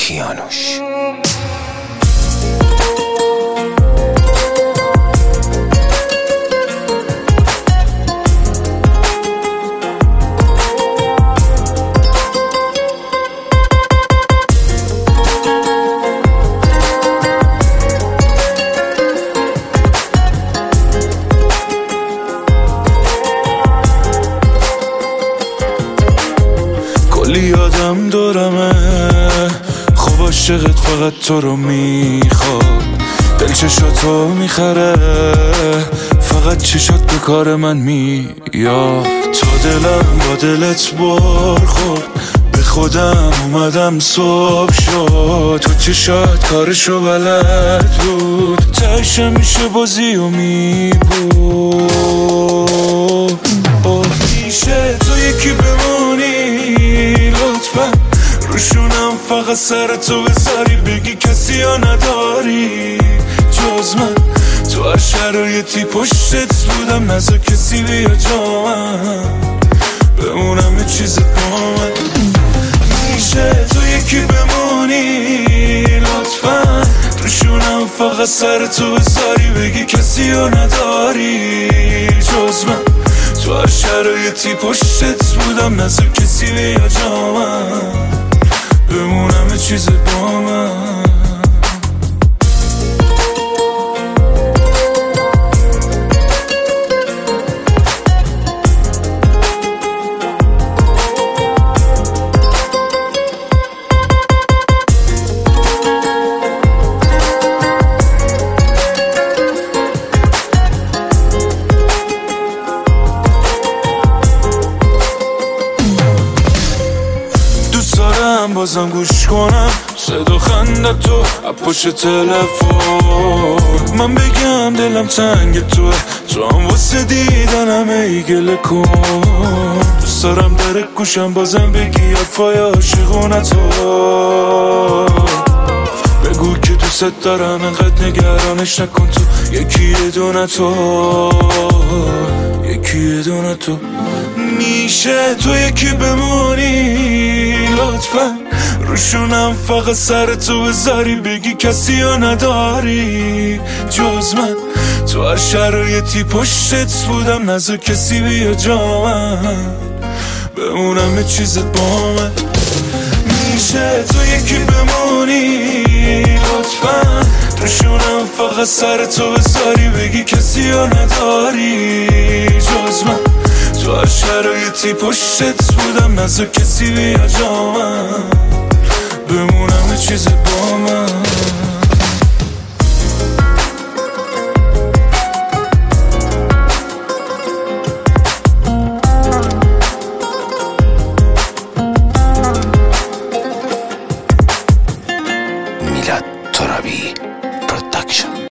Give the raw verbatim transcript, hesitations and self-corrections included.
کیانوش. کلی یادم دورمه خوب عاشقت فقط تو رو میخواد، دل چشاتو میخره فقط چشات به کار من میاد. تا دلم با دلت بار خورد به خودم اومدم صبح شد، تو چشات کارشو بلد بود تهش میشه بازی و میبود. میشه تو یکی بمونی لطفا روشونم فقط سر تو بذاری بگی کسی ها نداری جز من، تو هر شرایطی پشتت بودم نزا کسی بیا جا من بمونم یه چیز با من. میشه تو یکی بمونی لطفا روشونم فقط سر تو بذاری بگی کسی ها نداری جز من، تو هر شرایطی پشتت بودم نزا کسی بیا جا من بمونم یه چیز با من. بازم گوش کنم صدا خنده تو پشت تلفن، من بگم دلم تنگ توه تو هم واسه دیدنم ای گله کن. دوست دارم در گوشم بازم بگی حرفای عاشقونه تو، بگو که دوست دارم انقدر نگرانش نکن تو یکی یه دونه تو یکی یه دونه تو. میشه تو یکی بمونی لطفا روشونم فقط سر تو بذاری بگی کسی ها نداری جز من، تو هر شرایطی پشتت بودم نزا کسی بیا جا من بمونم یه چیزت با من. میشه تو یکی بمونی لطفا روشونم فقط سر تو بذاری بگی کسی ها نداری جز من، تو هر شرایطی پشتت بودم نزا کسی بیا جا من